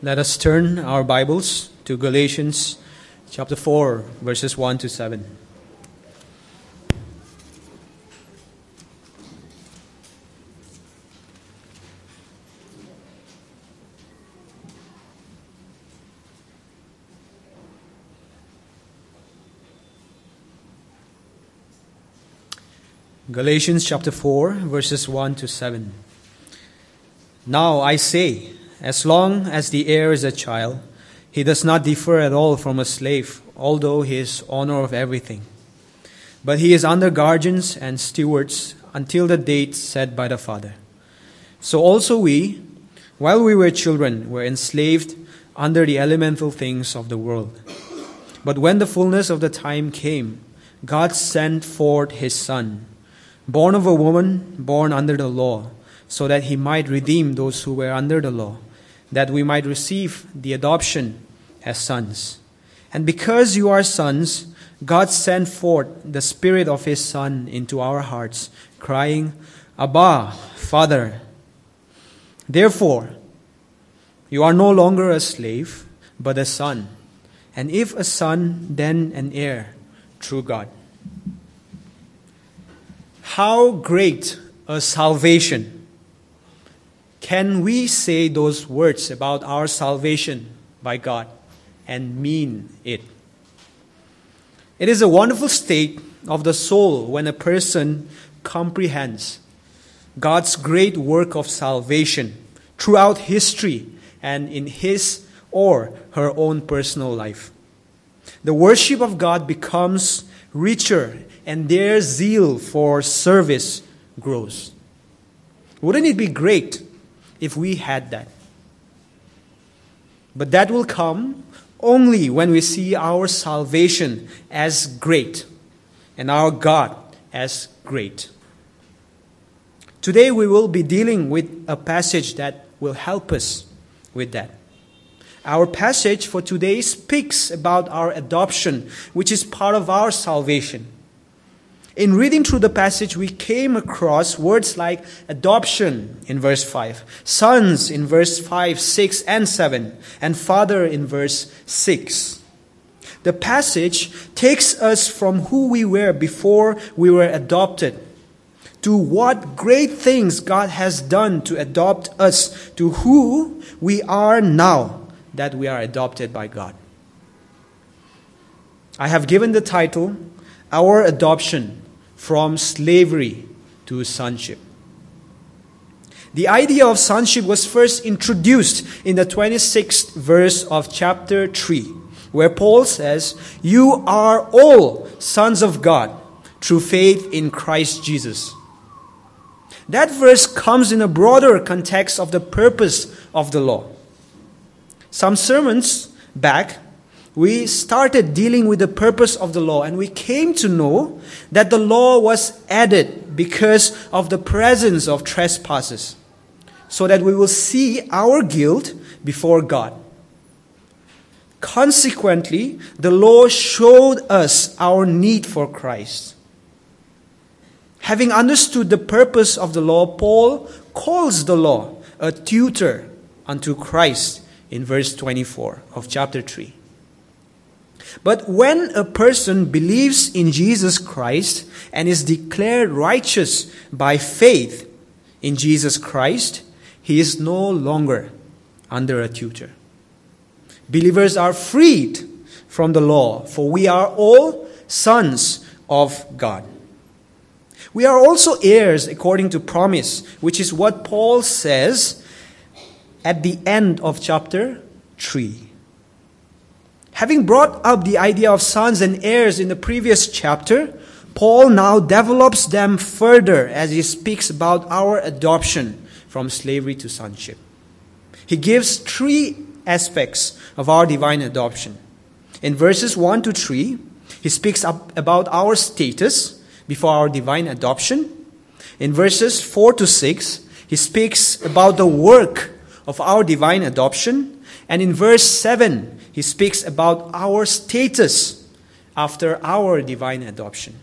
Let us turn our Bibles to Galatians chapter 4, verses 1 to 7. Galatians chapter 4, verses 1 to 7. Now I say, as long as the heir is a child, he does not differ at all from a slave, although he is owner of everything. But he is under guardians and stewards until the date set by the father. So also we, while we were children, were enslaved under the elemental things of the world. But when the fullness of the time came, God sent forth his Son, born of a woman, born under the law, so that he might redeem those who were under the law, that we might receive the adoption as sons. And because you are sons, God sent forth the Spirit of his Son into our hearts, crying, Abba, Father. Therefore, you are no longer a slave, but a son. And if a son, then an heir through God. How great a salvation! Can we say those words about our salvation by God and mean it? It is a wonderful state of the soul when a person comprehends God's great work of salvation throughout history and in his or her own personal life. The worship of God becomes richer and their zeal for service grows. Wouldn't it be great if we had that? But that will come only when we see our salvation as great and our God as great. Today we will be dealing with a passage that will help us with that. Our passage for today speaks about our adoption, which is part of our salvation. In reading through the passage, we came across words like adoption in verse 5, sons in verse 5, 6, and 7, and father in verse 6. The passage takes us from who we were before we were adopted to what great things God has done to adopt us to who we are now that we are adopted by God. I have given the title, Our Adoption from Slavery to Sonship. The idea of sonship was first introduced in the 26th verse of chapter 3, where Paul says, You are all sons of God through faith in Christ Jesus. That verse comes in a broader context of the purpose of the law. Some sermons back, we started dealing with the purpose of the law, and we came to know that the law was added because of the presence of trespasses, so that we will see our guilt before God. Consequently, the law showed us our need for Christ. Having understood the purpose of the law, Paul calls the law a tutor unto Christ in verse 24 of chapter 3. But when a person believes in Jesus Christ and is declared righteous by faith in Jesus Christ, he is no longer under a tutor. Believers are freed from the law, for we are all sons of God. We are also heirs according to promise, which is what Paul says at the end of chapter 3. Having brought up the idea of sons and heirs in the previous chapter, Paul now develops them further as he speaks about our adoption from slavery to sonship. He gives three aspects of our divine adoption. In verses 1 to 3, he speaks about our status before our divine adoption. In verses 4 to 6, he speaks about the work of our divine adoption. And in verse 7, he speaks about our status after our divine adoption.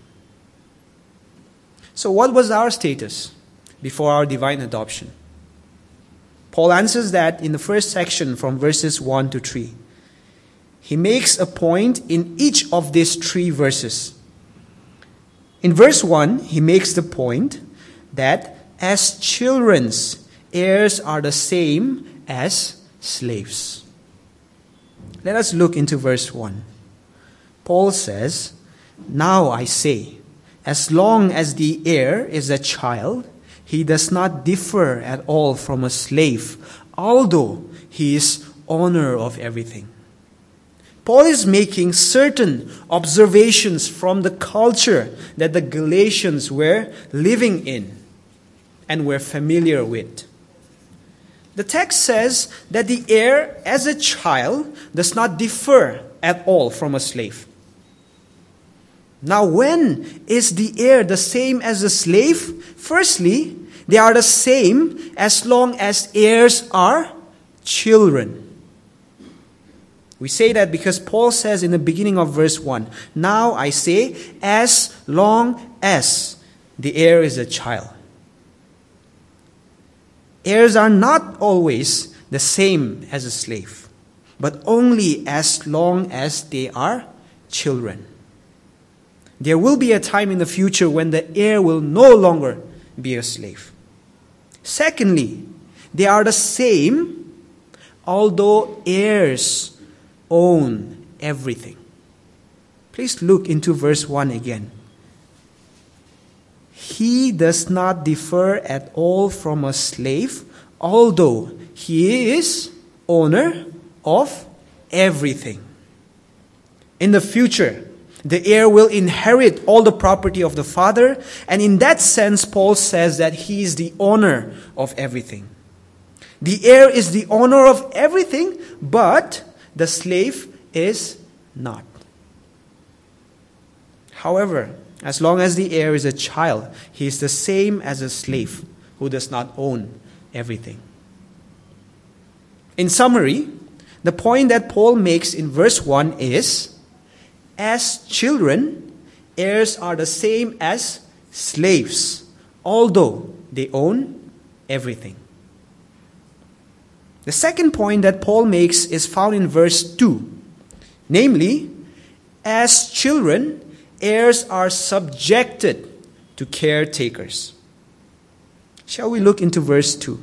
So what was our status before our divine adoption? Paul answers that in the first section from verses 1 to 3. He makes a point in each of these 3 verses. In verse 1, he makes the point that as children, heirs are the same as slaves. Let us look into verse 1. Paul says, "Now I say, as long as the heir is a child, he does not differ at all from a slave, although he is owner of everything." Paul is making certain observations from the culture that the Galatians were living in and were familiar with. The text says that the heir as a child does not differ at all from a slave. Now, when is the heir the same as a slave? Firstly, they are the same as long as heirs are children. We say that because Paul says in the beginning of verse 1, "Now I say, as long as the heir is a child." Heirs are not always the same as a slave, but only as long as they are children. There will be a time in the future when the heir will no longer be a slave. Secondly, they are the same, although heirs own everything. Please look into verse 1 again. He does not differ at all from a slave, although he is owner of everything. In the future, the heir will inherit all the property of the father, and in that sense, Paul says that he is the owner of everything. The heir is the owner of everything, but the slave is not. However, as long as the heir is a child, he is the same as a slave who does not own everything. In summary, the point that Paul makes in verse 1 is, as children, heirs are the same as slaves, although they own everything. The second point that Paul makes is found in verse 2. Namely, as children, heirs are subjected to caretakers. Shall we look into verse 2?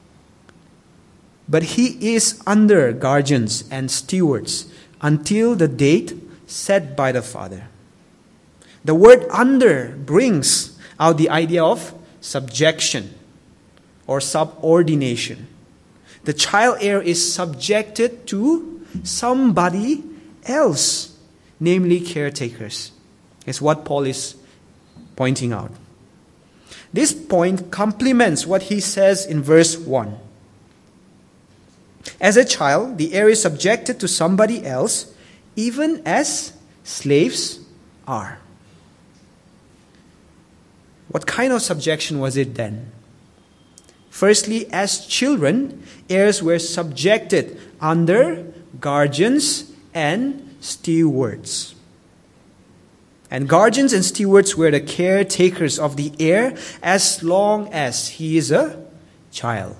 But he is under guardians and stewards until the date set by the father. The word under brings out the idea of subjection or subordination. The child heir is subjected to somebody else, namely caretakers. Is what Paul is pointing out. This point complements what he says in verse 1. As a child, the heir is subjected to somebody else, even as slaves are. What kind of subjection was it then? Firstly, as children, heirs were subjected under guardians and stewards. And guardians and stewards were the caretakers of the heir as long as he is a child.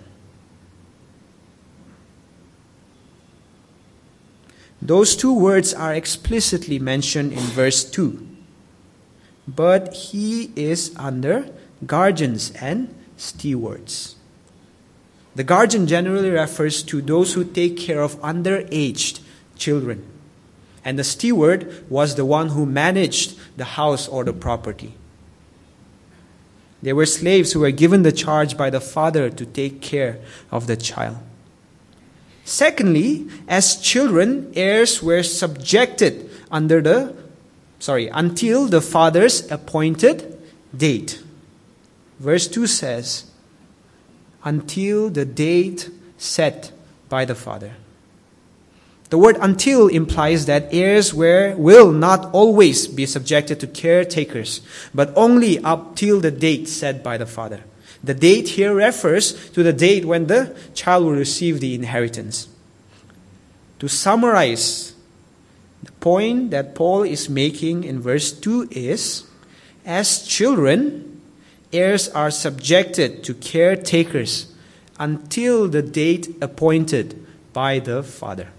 Those two words are explicitly mentioned in verse 2. But he is under guardians and stewards. The guardian generally refers to those who take care of underaged children. And the steward was the one who managed the house or the property. They were slaves who were given the charge by the father to take care of the child. Secondly, as children, heirs were subjected until the father's appointed date. Verse 2 says, until the date set by the father. The word until implies that heirs will not always be subjected to caretakers, but only up till the date set by the father. The date here refers to the date when the child will receive the inheritance. To summarize, the point that Paul is making in verse 2 is, as children, heirs are subjected to caretakers until the date appointed by the Father.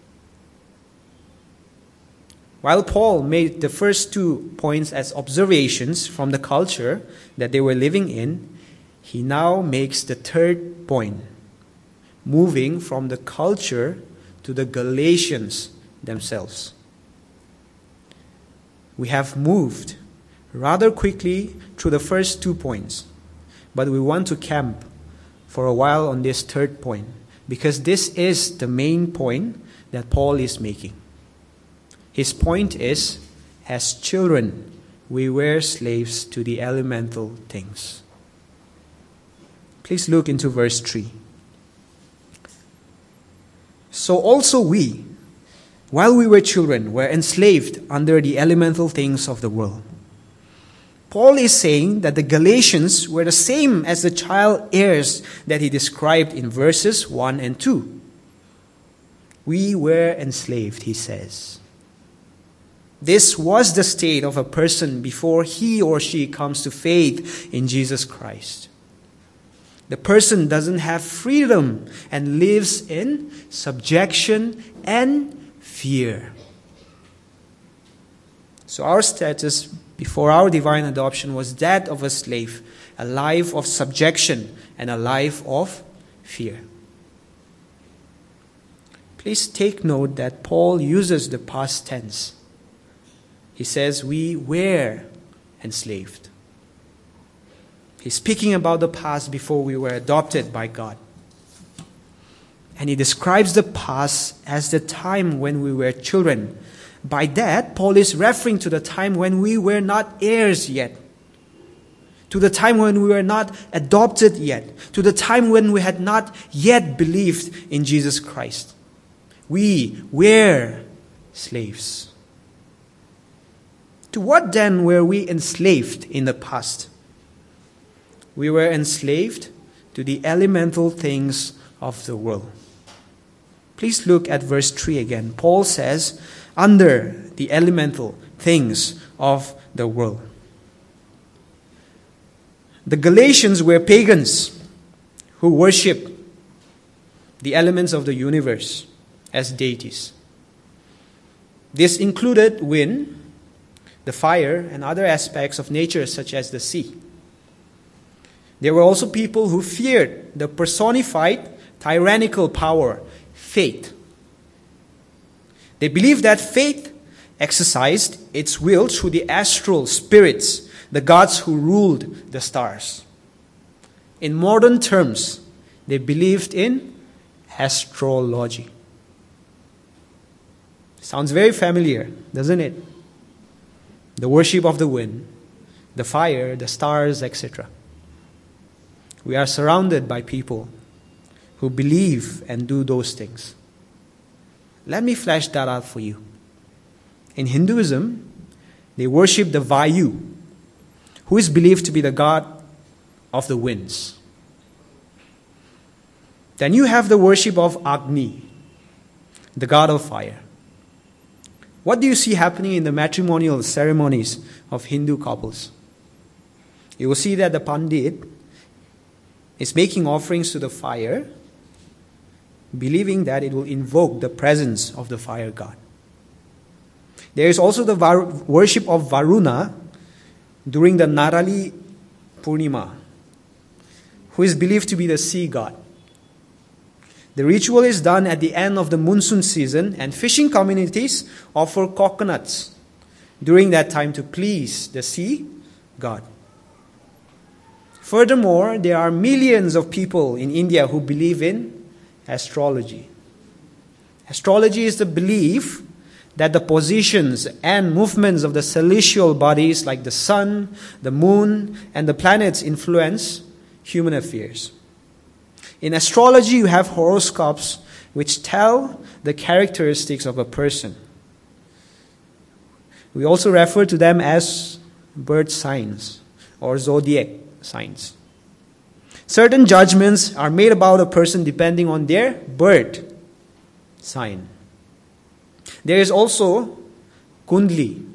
While Paul made the first 2 points as observations from the culture that they were living in, he now makes the 3rd point, moving from the culture to the Galatians themselves. We have moved rather quickly through the first 2 points, but we want to camp for a while on this 3rd point, because this is the main point that Paul is making. His point is, as children, we were slaves to the elemental things. Please look into verse 3. So also we, while we were children, were enslaved under the elemental things of the world. Paul is saying that the Galatians were the same as the child heirs that he described in verses 1 and 2. We were enslaved, he says. This was the state of a person before he or she comes to faith in Jesus Christ. The person doesn't have freedom and lives in subjection and fear. So our status before our divine adoption was that of a slave, a life of subjection and a life of fear. Please take note that Paul uses the past tense. He says, we were enslaved. He's speaking about the past before we were adopted by God. And he describes the past as the time when we were children. By that, Paul is referring to the time when we were not heirs yet. To the time when we were not adopted yet. To the time when we had not yet believed in Jesus Christ. We were slaves. To what then were we enslaved in the past? We were enslaved to the elemental things of the world. Please look at verse 3 again. Paul says, under the elemental things of the world. The Galatians were pagans who worshipped the elements of the universe as deities. This included wind, the fire, and other aspects of nature such as the sea. There were also people who feared the personified tyrannical power, fate. They believed that fate exercised its will through the astral spirits, the gods who ruled the stars. In modern terms, they believed in astrology. Sounds very familiar, doesn't it? The worship of the wind, the fire, the stars, etc. We are surrounded by people who believe and do those things. Let me flesh that out for you. In Hinduism, they worship the Vayu, who is believed to be the god of the winds. Then you have the worship of Agni, the god of fire. What do you see happening in the matrimonial ceremonies of Hindu couples? You will see that the Pandit is making offerings to the fire, believing that it will invoke the presence of the fire god. There is also the worship of Varuna during the Narali Purnima, who is believed to be the sea god. The ritual is done at the end of the monsoon season, and fishing communities offer coconuts during that time to please the sea god. Furthermore, there are millions of people in India who believe in astrology. Astrology is the belief that the positions and movements of the celestial bodies like the sun, the moon, and the planets influence human affairs. In astrology, you have horoscopes which tell the characteristics of a person. We also refer to them as birth signs or zodiac signs. Certain judgments are made about a person depending on their birth sign. There is also Kundli,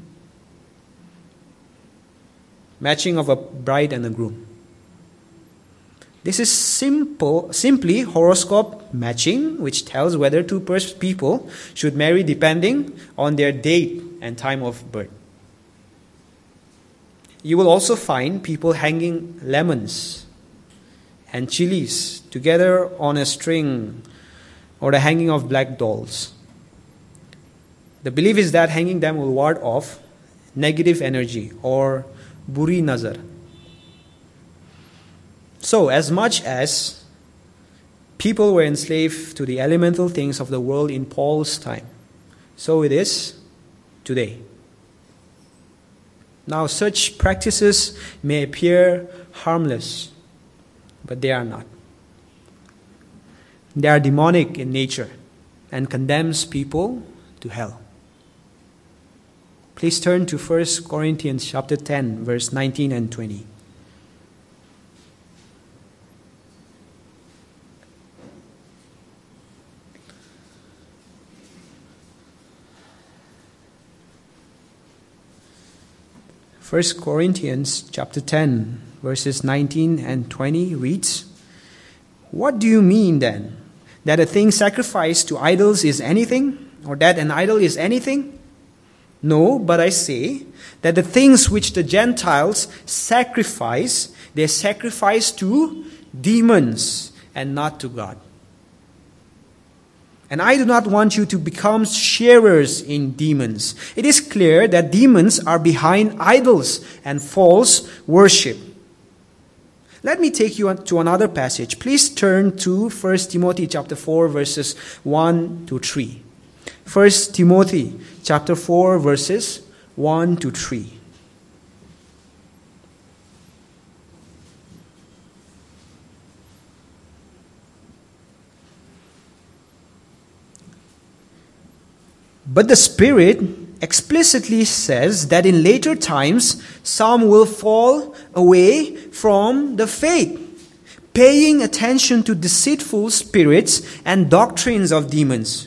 matching of a bride and a groom. This is simply horoscope matching, which tells whether two people should marry depending on their date and time of birth. You will also find people hanging lemons and chilies together on a string, or the hanging of black dolls. The belief is that hanging them will ward off negative energy or buri nazar. So, as much as people were enslaved to the elemental things of the world in Paul's time, so it is today. Now, such practices may appear harmless, but they are not. They are demonic in nature and condemns people to hell. Please turn to 1 Corinthians chapter 10, verse 19 and 20. First Corinthians chapter 10, verses 19 and 20 reads, "What do you mean then? That a thing sacrificed to idols is anything? Or that an idol is anything? No, but I say that the things which the Gentiles sacrifice, they sacrifice to demons and not to God. And I do not want you to become sharers in demons. It is clear that demons are behind idols and false worship." Let me take you to another passage. Please turn to 1 Timothy chapter 4, verses 1 to 3. 1 Timothy chapter 4, verses 1 to 3. But the Spirit explicitly says that in later times some will fall away from the faith, paying attention to deceitful spirits and doctrines of demons.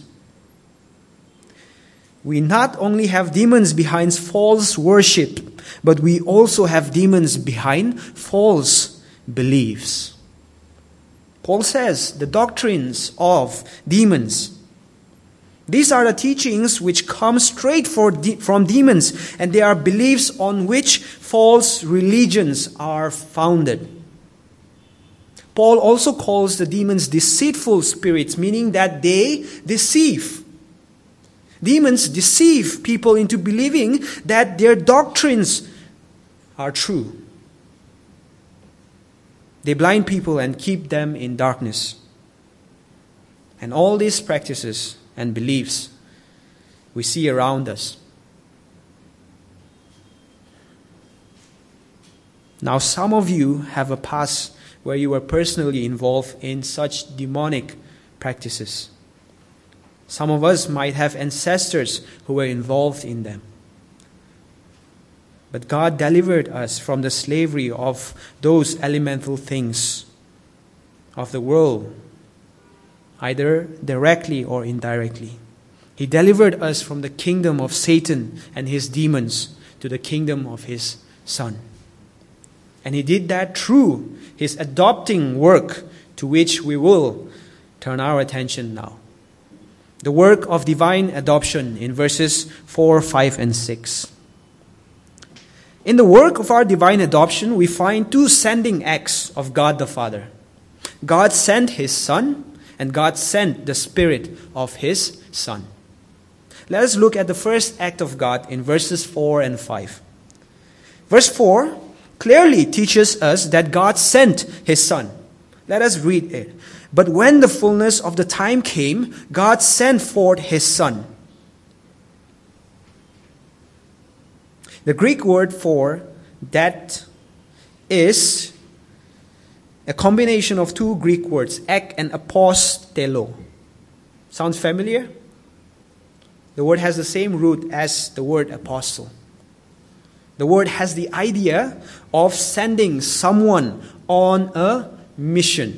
We not only have demons behind false worship, but we also have demons behind false beliefs. Paul says the doctrines of demons. These are the teachings which come straight from demons, and they are beliefs on which false religions are founded. Paul also calls the demons deceitful spirits, meaning that they deceive. Demons deceive people into believing that their doctrines are true. They blind people and keep them in darkness. And all these practices and beliefs we see around us. Now, some of you have a past where you were personally involved in such demonic practices. Some of us might have ancestors who were involved in them. But God delivered us from the slavery of those elemental things of the world, either directly or indirectly. He delivered us from the kingdom of Satan and his demons to the kingdom of his Son. And He did that through His adopting work, to which we will turn our attention now. The work of divine adoption in verses 4, 5, and 6. In the work of our divine adoption, we find two sending acts of God the Father. God sent His Son, and God sent the Spirit of His Son. Let us look at the first act of God in verses 4 and 5. Verse 4 clearly teaches us that God sent His Son. Let us read it. "But when the fullness of the time came, God sent forth His Son." The Greek word for that is a combination of two Greek words, ek and apostello. Sounds familiar? The word has the same root as the word apostle. The word has the idea of sending someone on a mission.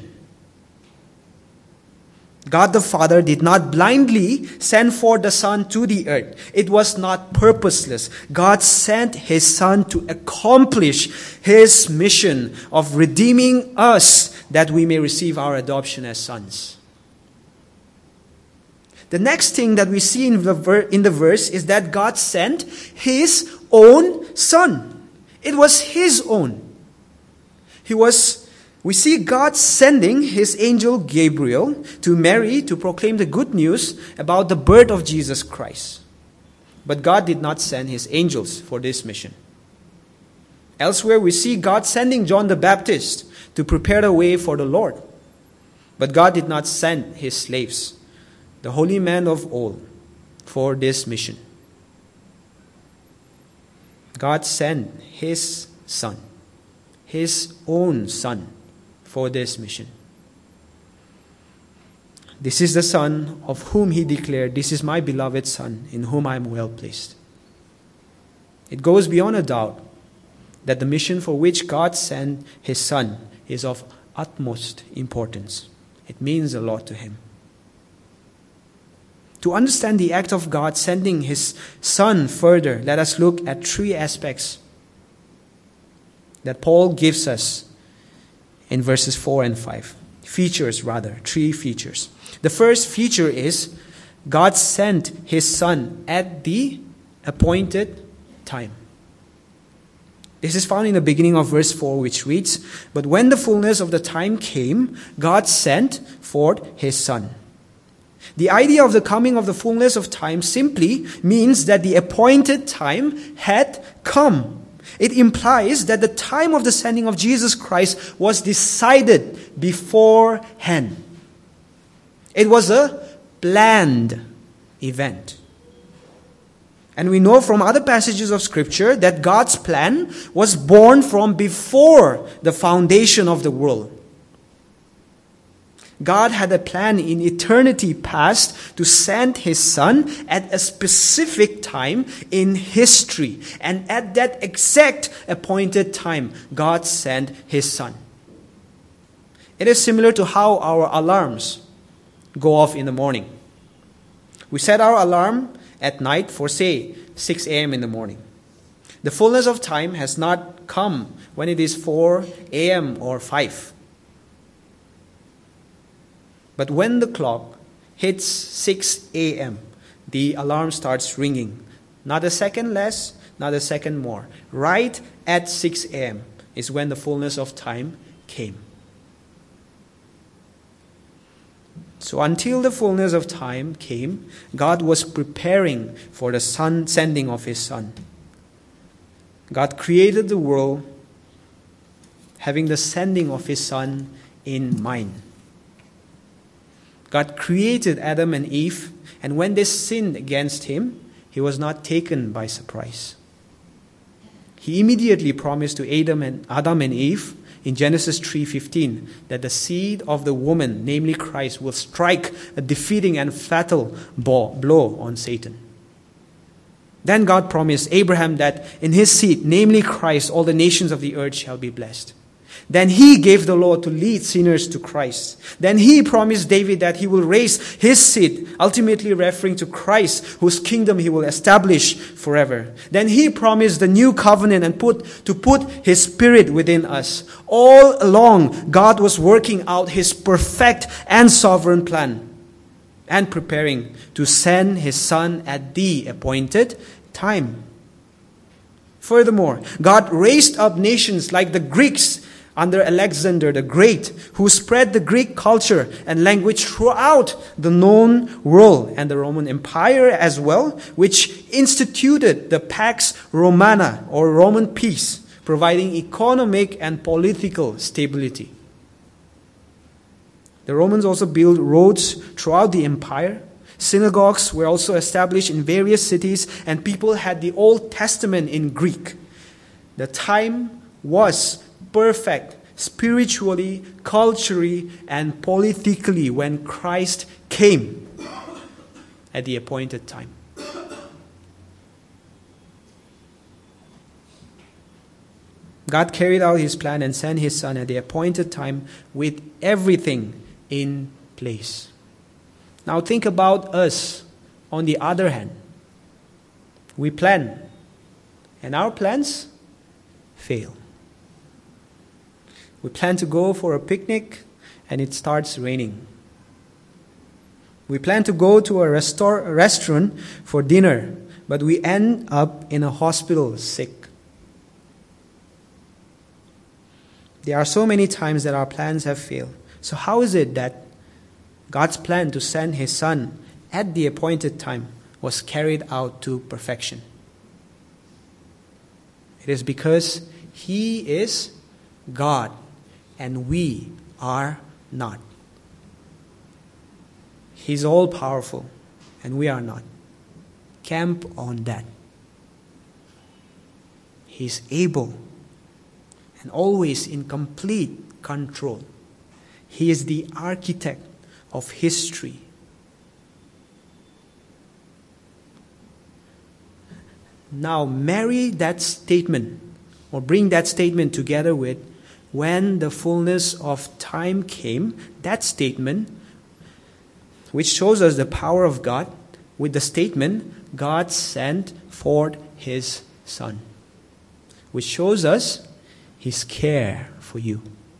God the Father did not blindly send forth the Son to the earth. It was not purposeless. God sent His Son to accomplish His mission of redeeming us, that we may receive our adoption as sons. The next thing that we see in the verse is that God sent His own Son. It was His own. We see God sending His angel Gabriel to Mary to proclaim the good news about the birth of Jesus Christ. But God did not send His angels for this mission. Elsewhere, we see God sending John the Baptist to prepare the way for the Lord. But God did not send His slaves, the holy men of old, for this mission. God sent His Son, His own Son, for this mission. This is the Son of whom He declared, "This is my beloved Son, in whom I am well pleased." It goes beyond a doubt that the mission for which God sent His Son is of utmost importance. It means a lot to Him. To understand the act of God sending His Son further, let us look at three aspects that Paul gives us in verses 4 and 5. Three features. The first feature is God sent His Son at the appointed time. This is found in the beginning of verse 4, which reads, "But when the fullness of the time came, God sent forth His Son." The idea of the coming of the fullness of time simply means that the appointed time had come. It implies that the time of the sending of Jesus Christ was decided beforehand. It was a planned event. And we know from other passages of Scripture that God's plan was born from before the foundation of the world. God had a plan in eternity past to send His Son at a specific time in history. And at that exact appointed time, God sent His Son. It is similar to how our alarms go off in the morning. We set our alarm at night for, say, 6 a.m. in the morning. The fullness of time has not come when it is 4 a.m. or 5. But when the clock hits 6 a.m., the alarm starts ringing. Not a second less, not a second more. Right at 6 a.m. is when the fullness of time came. So until the fullness of time came, God was preparing for the sending of His Son. God created the world having the sending of His Son in mind. God created Adam and Eve, and when they sinned against Him, He was not taken by surprise. He immediately promised to Adam and Eve in Genesis 3:15 that the seed of the woman, namely Christ, will strike a defeating and fatal blow on Satan. Then God promised Abraham that in his seed, namely Christ, all the nations of the earth shall be blessed. Then He gave the law to lead sinners to Christ. Then He promised David that He will raise his seed, ultimately referring to Christ, whose kingdom He will establish forever. Then He promised the new covenant and put His Spirit within us. All along, God was working out His perfect and sovereign plan and preparing to send His Son at the appointed time. Furthermore, God raised up nations like the Greeks under Alexander the Great, who spread the Greek culture and language throughout the known world, and the Roman Empire as well, which instituted the Pax Romana, or Roman peace, providing economic and political stability. The Romans also built roads throughout the empire. Synagogues were also established in various cities, and people had the Old Testament in Greek. The time was perfect spiritually, culturally, and politically when Christ came at the appointed time. God carried out His plan and sent His Son at the appointed time with everything in place. Now think about us on the other hand. We plan, and our plans fail. We plan to go for a picnic and it starts raining. We plan to go to a restaurant for dinner, but we end up in a hospital sick. There are so many times that our plans have failed. So how is it that God's plan to send His Son at the appointed time was carried out to perfection? It is because He is God and we are not. He's all-powerful and we are not. Camp on that. He's able and always in complete control. He is the architect of history. Now marry that statement, or bring that statement together with when the fullness of time came, that statement, which shows us the power of God, with the statement, God sent forth His Son, which shows us His care for you.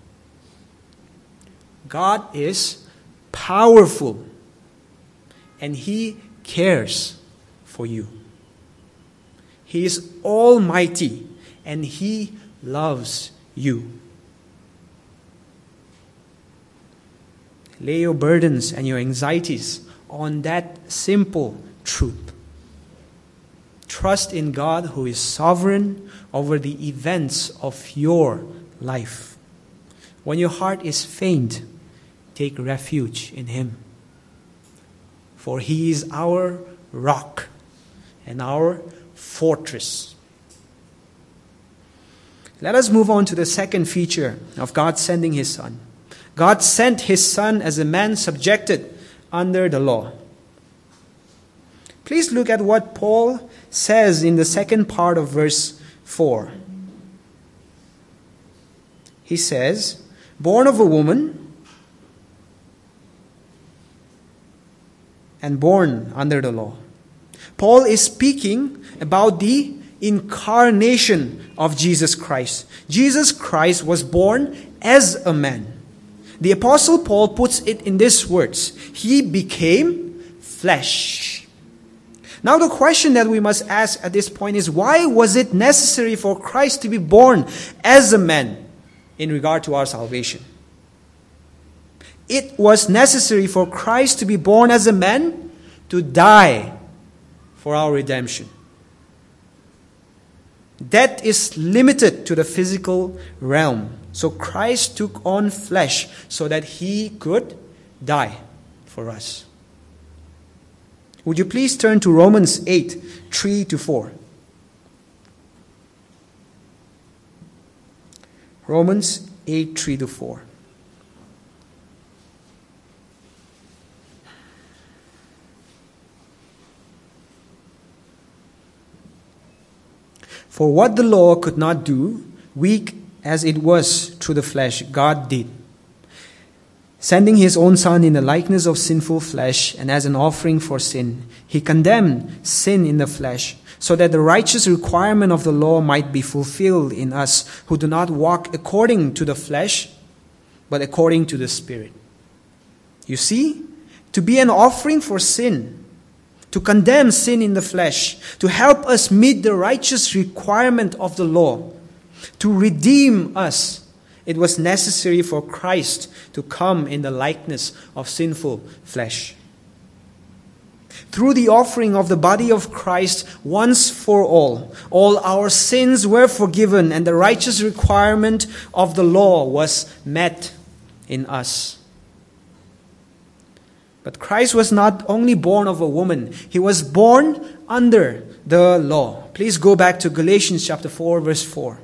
God is powerful and He cares for you. He is almighty and He loves you. Lay your burdens and your anxieties on that simple truth. Trust in God who is sovereign over the events of your life. When your heart is faint, take refuge in Him. For He is our rock and our fortress. Let us move on to the second feature of God sending His Son. God sent His Son as a man subjected under the law. Please look at what Paul says in the second part of verse 4. He says, born of a woman and born under the law. Paul is speaking about the incarnation of Jesus Christ. Jesus Christ was born as a man. The Apostle Paul puts it in these words: He became flesh. Now the question that we must ask at this point is, why was it necessary for Christ to be born as a man in regard to our salvation? It was necessary for Christ to be born as a man to die for our redemption. Death is limited to the physical realm. So Christ took on flesh so that He could die for us. Would you please turn to Romans 8, 3-4. Romans 8, 3-4. For what the law could not do, weak as it was through the flesh, God did, sending His own Son in the likeness of sinful flesh, and as an offering for sin. He condemned sin in the flesh, so that the righteous requirement of the law might be fulfilled in us, who do not walk according to the flesh, but according to the Spirit. You see, to be an offering for sin, to condemn sin in the flesh, to help us meet the righteous requirement of the law, to redeem us, it was necessary for Christ to come in the likeness of sinful flesh. Through the offering of the body of Christ once for all our sins were forgiven and the righteous requirement of the law was met in us. But Christ was not only born of a woman, He was born under the law. Please go back to Galatians chapter 4, verse 4.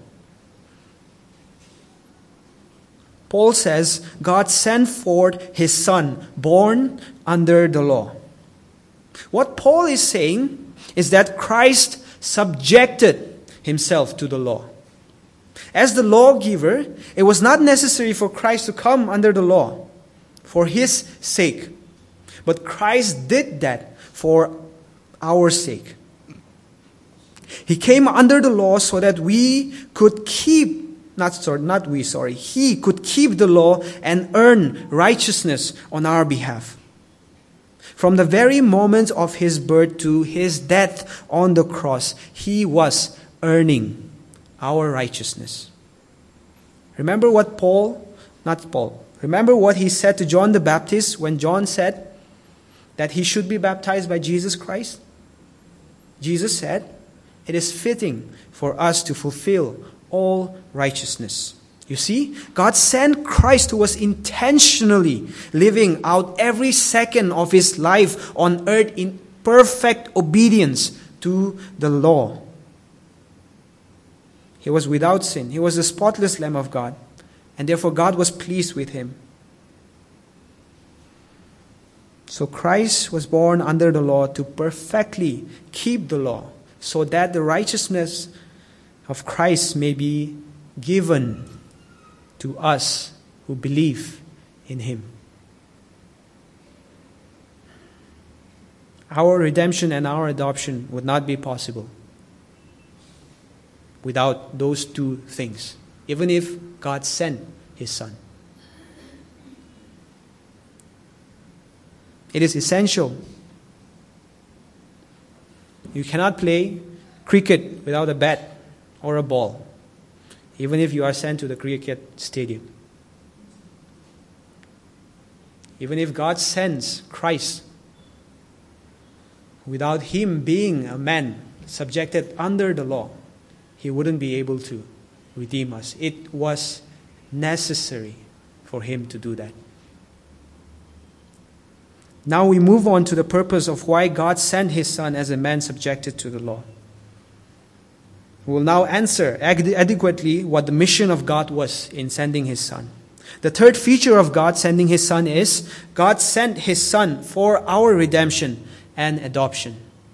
Paul says, God sent forth His Son, born under the law. What Paul is saying is that Christ subjected Himself to the law. As the lawgiver, it was not necessary for Christ to come under the law for His sake. But Christ did that for our sake. He came under the law so that we could keep He could keep the law and earn righteousness on our behalf. From the very moment of his birth to his death on the cross, he was earning our righteousness. Remember what Remember what he said to John the Baptist when John said that he should be baptized by Jesus Christ? Jesus said, "It is fitting for us to fulfill all righteousness." You see, God sent Christ, who was intentionally living out every second of his life on earth in perfect obedience to the law. He was without sin. He was the spotless Lamb of God, and therefore God was pleased with him. So Christ was born under the law to perfectly keep the law, so that the righteousness of Christ may be given to us who believe in him. Our redemption and our adoption would not be possible without those two things, even if God sent his Son. It is essential. You cannot play cricket without a bat or a ball, even if you are sent to the cricket stadium. Even if God sends Christ, without him being a man subjected under the law, he wouldn't be able to redeem us. It was necessary for him to do that. Now we move on to the purpose of why God sent his Son as a man subjected to the law. We will now answer adequately what the mission of God was in sending his Son. The third feature of God sending his Son is God sent his Son for our redemption and adoption.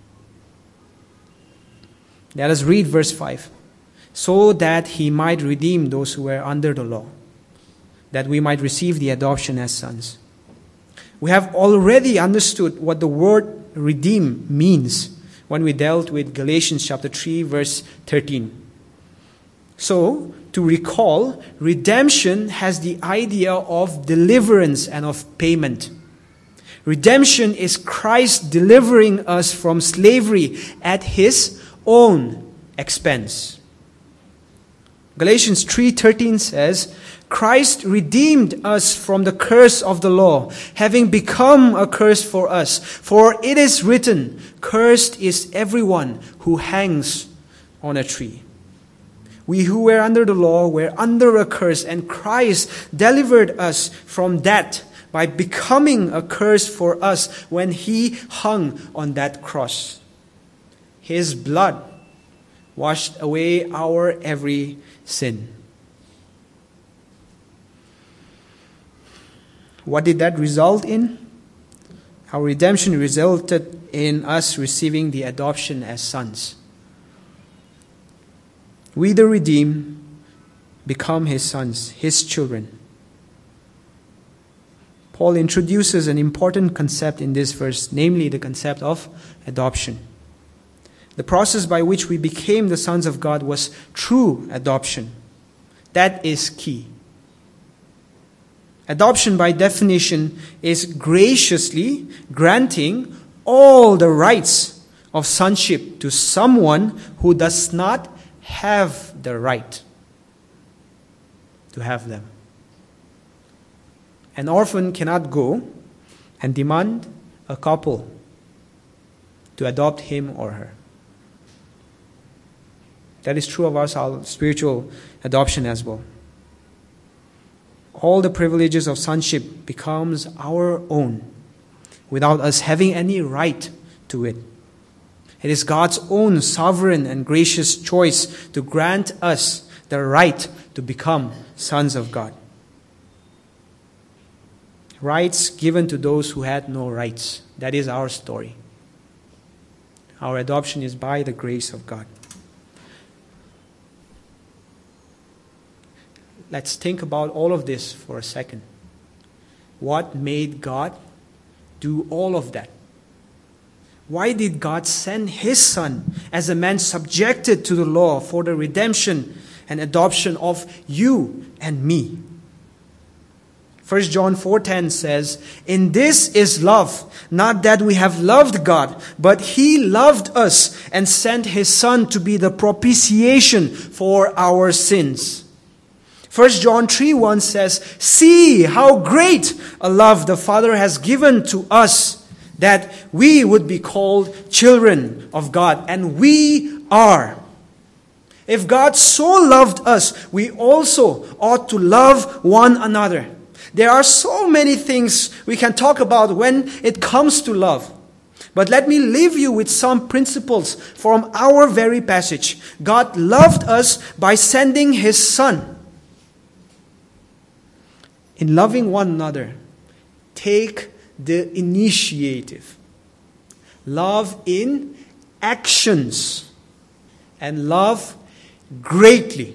Let us read verse 5. So that he might redeem those who were under the law, that we might receive the adoption as sons. We have already understood what the word redeem means when we dealt with Galatians chapter 3 verse 13. So, to recall, redemption has the idea of deliverance and of payment. Redemption is Christ delivering us from slavery at his own expense. Galatians 3:13 says, Christ redeemed us from the curse of the law, having become a curse for us. For it is written, cursed is everyone who hangs on a tree. We who were under the law were under a curse, and Christ delivered us from that by becoming a curse for us when he hung on that cross. His blood washed away our every sin. What did that result in? Our redemption resulted in us receiving the adoption as sons. We, the redeemed, become his sons, his children. Paul introduces an important concept in this verse, namely the concept of adoption. The process by which we became the sons of God was true adoption. That is key. Adoption, by definition, is graciously granting all the rights of sonship to someone who does not have the right to have them. An orphan cannot go and demand a couple to adopt him or her. That is true of our spiritual adoption as well. All the privileges of sonship becomes our own without us having any right to it. It is God's own sovereign and gracious choice to grant us the right to become sons of God. Rights given to those who had no rights. That is our story. Our adoption is by the grace of God. Let's think about all of this for a second. What made God do all of that? Why did God send his Son as a man subjected to the law for the redemption and adoption of you and me. 1 John 4:10 says, "In this is love, not that we have loved God, but He loved us and sent His Son to be the propitiation for our sins." 1 John 3:1 says, "See how great a love the Father has given to us, that we would be called children of God." And we are. If God so loved us, we also ought to love one another. There are so many things we can talk about when it comes to love. But let me leave you with some principles from our very passage. God loved us by sending His Son. In loving one another, take the initiative. Love in actions and love greatly.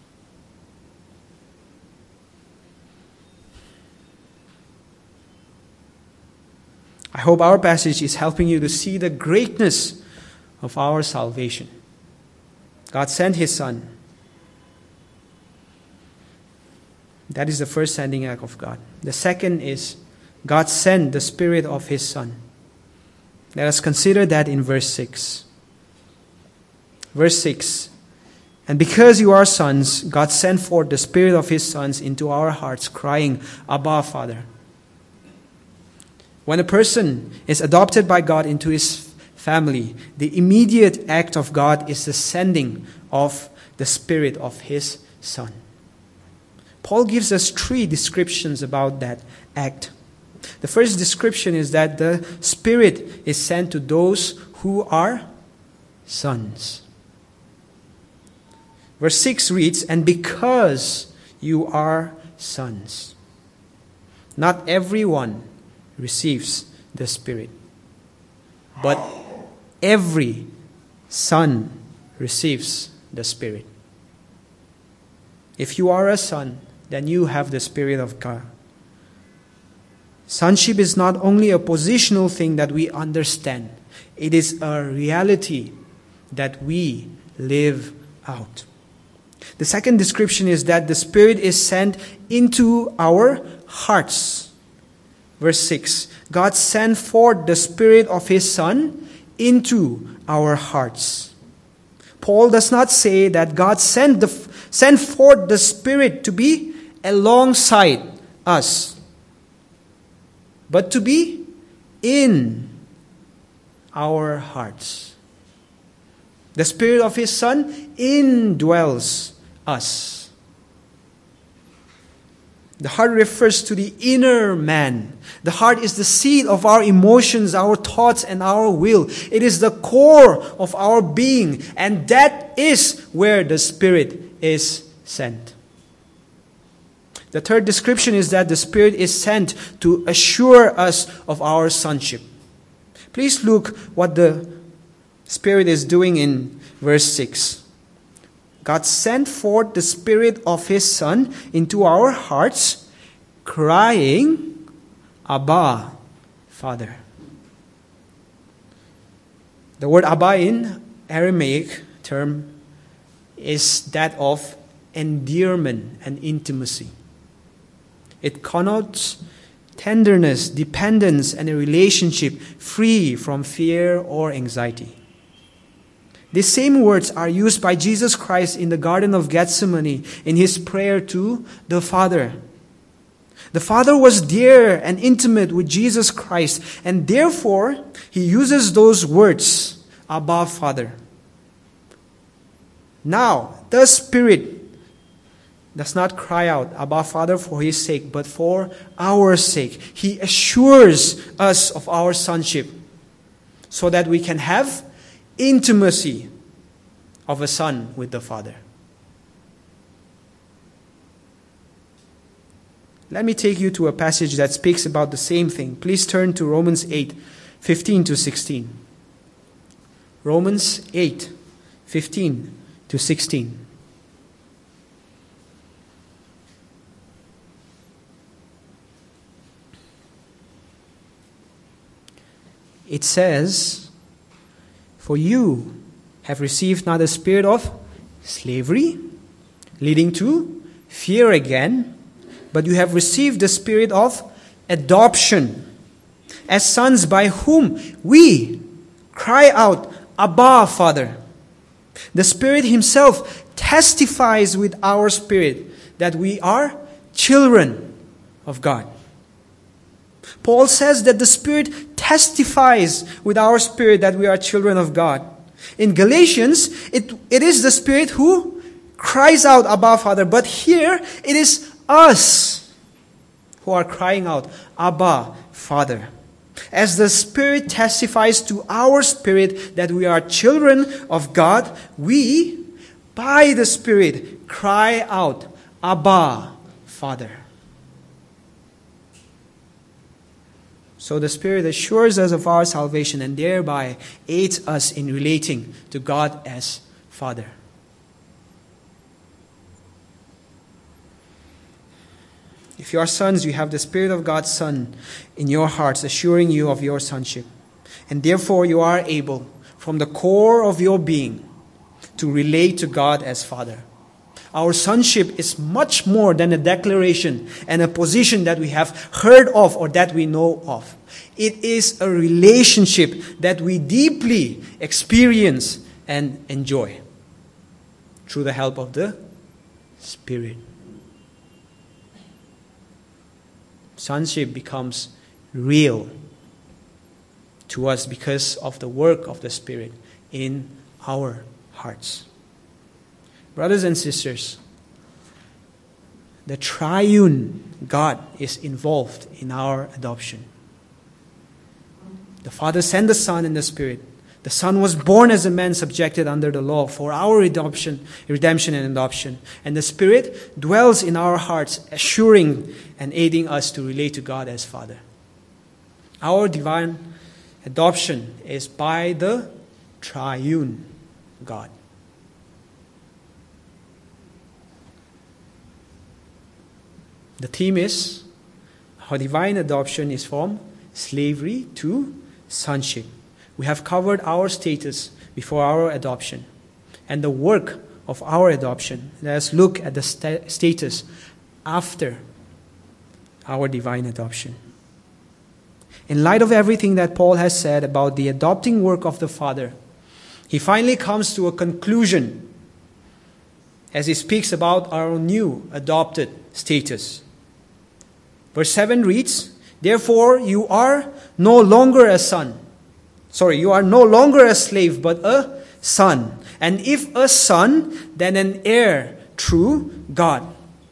I hope our passage is helping you to see the greatness of our salvation. God sent His Son. That is the first sending act of God. The second is God sent the Spirit of His Son. Let us consider that in verse 6. Verse 6. "And because you are sons, God sent forth the Spirit of His sons into our hearts, crying, Abba, Father." When a person is adopted by God into His family, the immediate act of God is the sending of the Spirit of His Son. Paul gives us 3 descriptions about that act. The first description is that the Spirit is sent to those who are sons. Verse 6 reads, "And because you are sons." Not everyone receives the Spirit, but every son receives the Spirit. If you are a son, then you have the Spirit of God. Sonship is not only a positional thing that we understand, it is a reality that we live out. The second description is that the Spirit is sent into our hearts. Verse 6, God sent forth the Spirit of His Son into our hearts. Paul does not say that God sent forth the Spirit to be alongside us, but to be in our hearts. The Spirit of His Son indwells us. The heart refers to the inner man. The heart is the seat of our emotions, our thoughts, and our will. It is the core of our being, and that is where the Spirit is sent. The third description is that the Spirit is sent to assure us of our sonship. Please look what the Spirit is doing in verse 6. God sent forth the Spirit of His Son into our hearts, crying, Abba, Father. The word Abba in Aramaic term is that of endearment and intimacy. It connotes tenderness, dependence, and a relationship free from fear or anxiety. These same words are used by Jesus Christ in the Garden of Gethsemane in His prayer to the Father. The Father was dear and intimate with Jesus Christ, and therefore He uses those words, Abba, Father. Now, the Spirit does not cry out, Abba, Father, for His sake, but for our sake. He assures us of our sonship so that we can have intimacy of a son with the Father. Let me take you to a passage that speaks about the same thing. Please turn to Romans 8:15 to 16. Romans 8:15 to 16. It says, "For you have received not a spirit of slavery leading to fear again, but you have received the Spirit of adoption as sons, by whom we cry out, Abba, Father. The Spirit Himself testifies with our spirit that we are children of God. Paul says that the Spirit testifies with our spirit that we are children of God. In Galatians, it is the Spirit who cries out, Abba, Father. But here, it is us who are crying out, Abba, Father. As the Spirit testifies to our spirit that we are children of God, we, by the Spirit, cry out, Abba, Father. So the Spirit assures us of our salvation and thereby aids us in relating to God as Father. If you are sons, you have the Spirit of God's Son in your hearts, assuring you of your sonship. And therefore you are able, from the core of your being, to relate to God as Father. Our sonship is much more than a declaration and a position that we have heard of or that we know of. It is a relationship that we deeply experience and enjoy through the help of the Spirit. Sonship becomes real to us because of the work of the Spirit in our hearts. Brothers and sisters, the triune God is involved in our adoption. The Father sent the Son and the Spirit. The Son was born as a man subjected under the law for our redemption and adoption. And the Spirit dwells in our hearts, assuring and aiding us to relate to God as Father. Our divine adoption is by the triune God. The theme is, our divine adoption is from slavery to sonship. We have covered our status before our adoption and the work of our adoption. Let us look at the status after our divine adoption. In light of everything that Paul has said about the adopting work of the Father, he finally comes to a conclusion as he speaks about our new adopted status. Verse 7 reads, Therefore you are no longer a son. You are no longer a slave, but a son. And if a son, then an heir through God.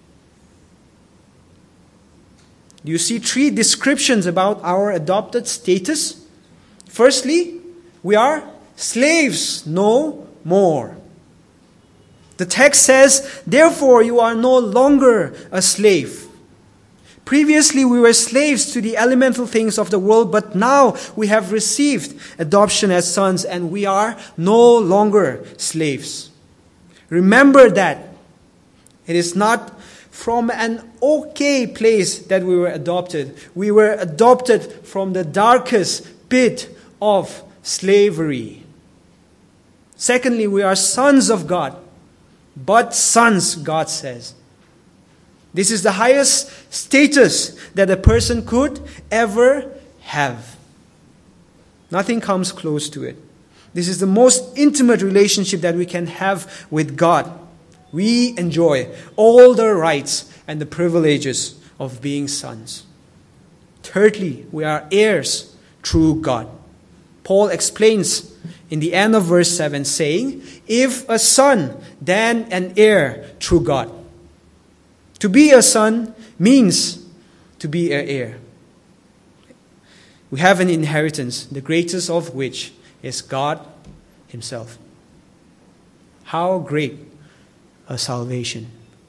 Do you see three descriptions about our adopted status? Firstly, we are slaves no more. The text says, Therefore you are no longer a slave. Previously, we were slaves to the elemental things of the world, but now we have received adoption as sons, and we are no longer slaves. Remember that it is not from an okay place that we were adopted. We were adopted from the darkest pit of slavery. Secondly, we are sons of God, but sons, God says. This is the highest status that a person could ever have. Nothing comes close to it. This is the most intimate relationship that we can have with God. We enjoy all the rights and the privileges of being sons. Thirdly, we are heirs through God. Paul explains in the end of verse 7 saying, If a son, then an heir through God. To be a son means to be an heir. We have an inheritance, the greatest of which is God Himself. How great a salvation.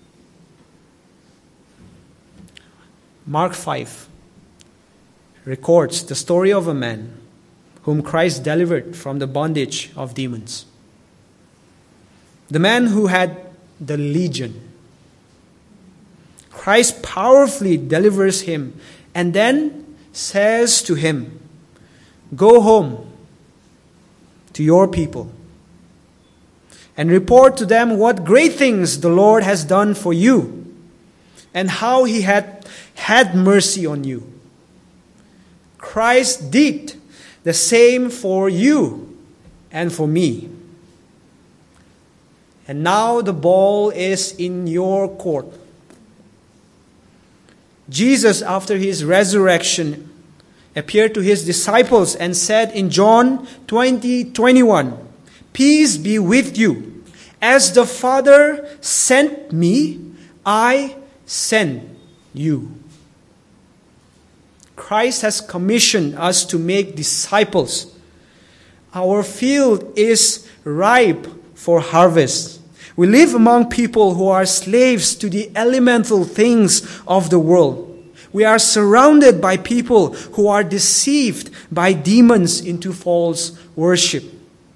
Mark 5 records the story of a man whom Christ delivered from the bondage of demons. The man who had the legion. Christ powerfully delivers him and then says to him, Go home to your people and report to them what great things the Lord has done for you, and how he had mercy on you. Christ did the same for you and for me. And now the ball is in your court. Jesus, after his resurrection, appeared to his disciples and said in John 20:21, "Peace be with you. As the Father sent me, I send you." Christ has commissioned us to make disciples. Our field is ripe for harvest. We live among people who are slaves to the elemental things of the world. We are surrounded by people who are deceived by demons into false worship.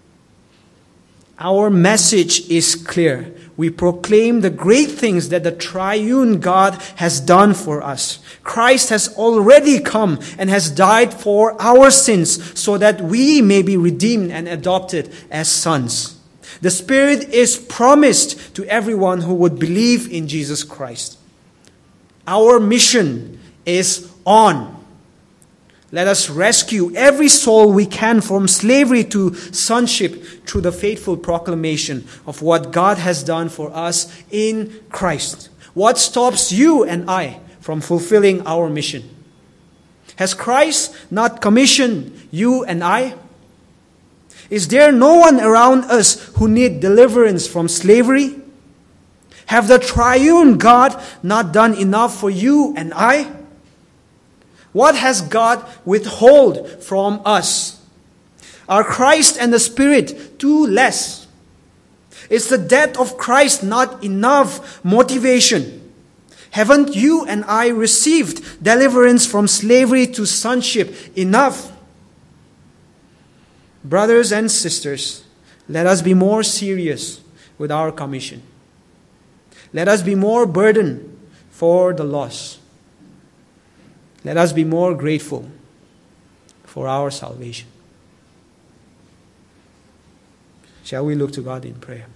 Our message is clear. We proclaim the great things that the triune God has done for us. Christ has already come and has died for our sins so that we may be redeemed and adopted as sons. The Spirit is promised to everyone who would believe in Jesus Christ. Our mission is on. Let us rescue every soul we can from slavery to sonship through the faithful proclamation of what God has done for us in Christ. What stops you and I from fulfilling our mission? Has Christ not commissioned you and I? Is there no one around us who need deliverance from slavery? Have the triune God not done enough for you and I? What has God withhold from us? Are Christ and the Spirit too less? Is the death of Christ not enough motivation? Haven't you and I received deliverance from slavery to sonship enough? Brothers and sisters, let us be more serious with our commission. Let us be more burdened for the lost. Let us be more grateful for our salvation. Shall we look to God in prayer?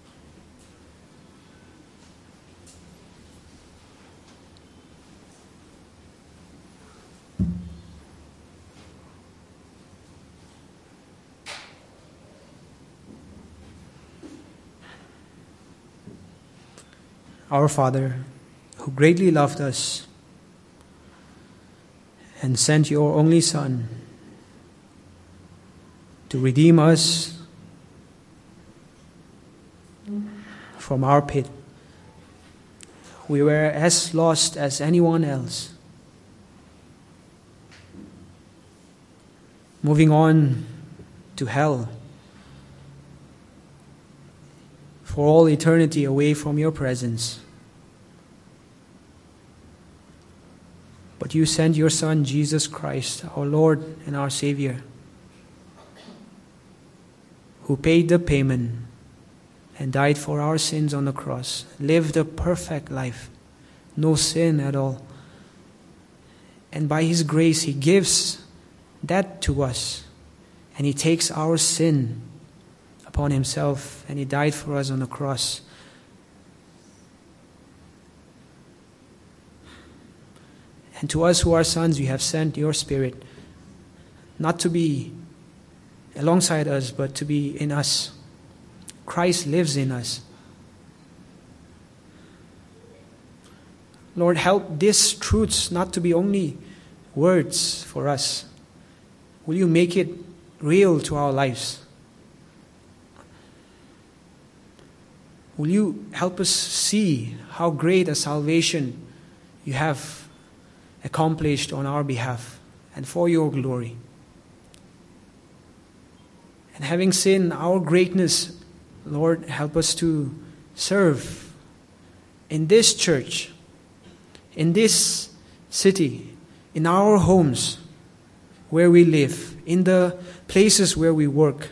Our Father, who greatly loved us and sent your only Son to redeem us from our pit. We were as lost as anyone else, moving on to hell for all eternity away from your presence. But you sent your Son, Jesus Christ, our Lord and our Savior, who paid the payment and died for our sins on the cross, lived a perfect life, no sin at all. And by His grace, He gives that to us. And He takes our sin upon Himself, and He died for us on the cross. And to us who are sons, you have sent your Spirit, not to be alongside us, but to be in us. Christ lives in us. Lord, help these truths not to be only words for us. Will you make it real to our lives? Will you help us see how great a salvation you have accomplished on our behalf and for your glory? And having seen our greatness, Lord, help us to serve in this church, in this city, in our homes where we live, in the places where we work.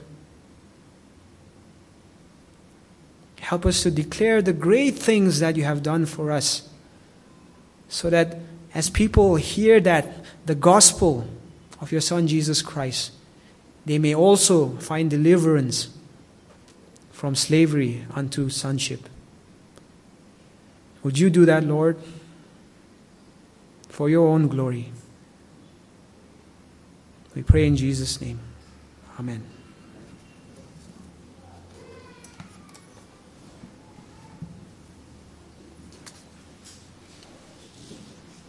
Help us to declare the great things that you have done for us, so that as people hear that, the gospel of your Son Jesus Christ, they may also find deliverance from slavery unto sonship. Would you do that, Lord, for your own glory? We pray in Jesus' name. Amen.